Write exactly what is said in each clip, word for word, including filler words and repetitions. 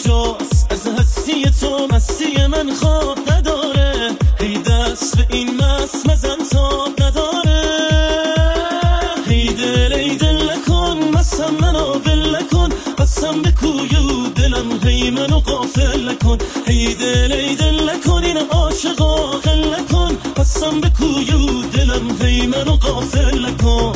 کجاست؟ از هستی تو مستی من خواب نداره، هی دست به این مست مزن تاب نداره. هی دل ای دل نکن مستم منو ول نکن، بستم به کوی و دلم هی منو غافل نکن. هی دل ای دل نکن این عاشقا غل نکن، بستم به کوی و دلم هی منو غافل نکن.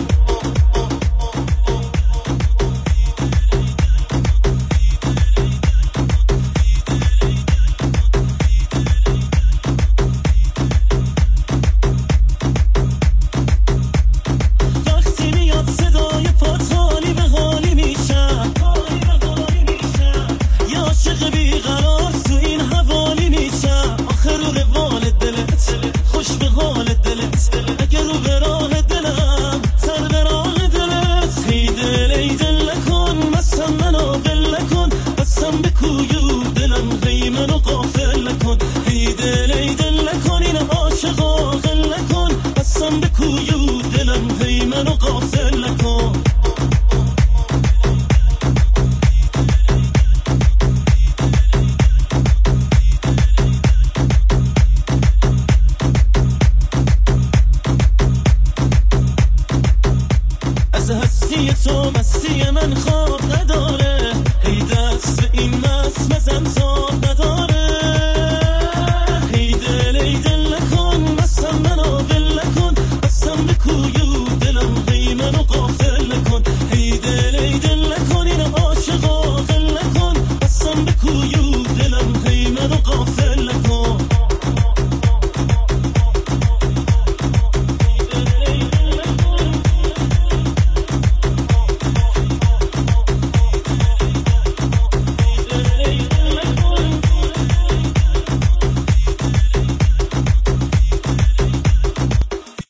خوش به حال دلت اگر رو به راه دلم سر به راه دلت. هی دل ای دل نکن مستم منو ول نکن، بستم به کوی و دلم هی منو غافل